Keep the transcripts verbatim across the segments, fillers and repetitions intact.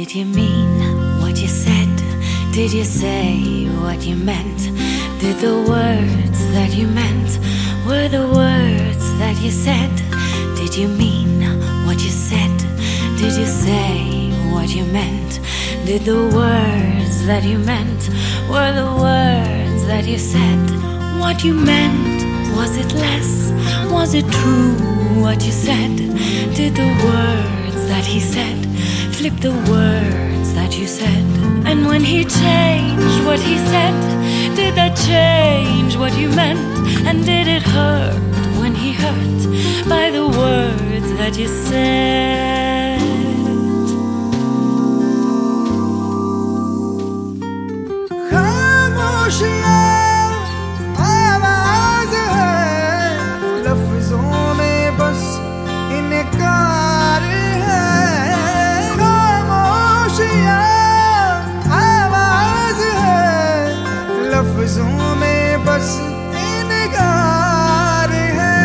Did you mean what you said? Did you say what you meant? Did the words that you meant were the words that you said? Did you mean what you said? Did you say what you meant? Did the words that you meant were the words that you said? What you meant, was it less? Was it true what you said? Did the words that he said flip the words that you said? And when he changed what he said, did that change what you meant? And did it hurt when he hurt by the words that you said? लफ्ज़ों में बस इनकार है।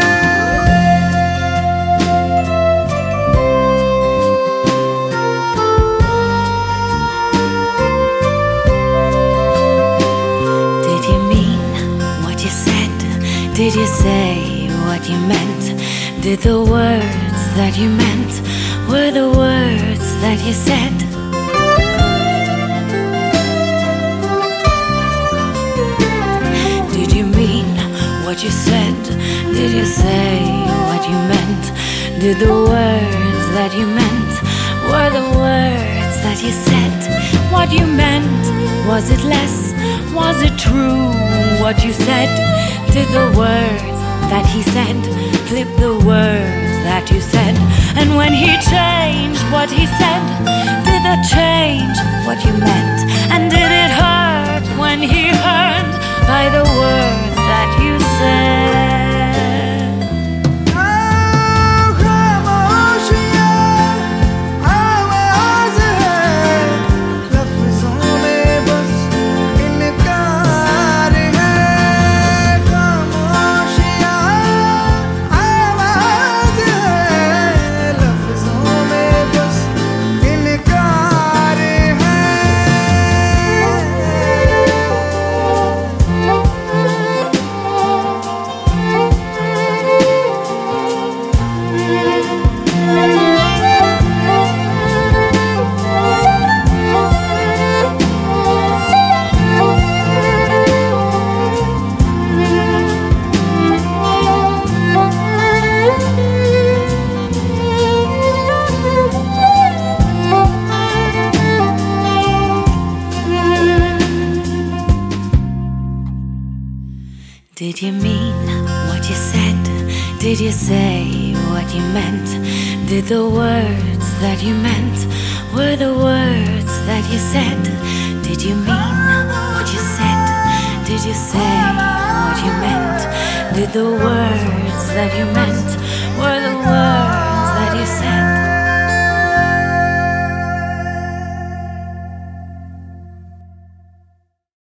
Did you mean what you said? Did you say what you meant? Did the words that you meant were the words that you said? What you said, did you say what you meant? Did the words that you meant were the words that you said? What you meant, was it less? Was it true what you said? Did the words that he said flip the words that you said? And when he changed what he said, did that change what you meant? And did it hurt when he hurt by the words that you said? Did you mean what you said? Did you say what you meant? Did the words that you meant were the words that you said? Did you mean what you said? Did you say what you meant? Did the words that you meant were the words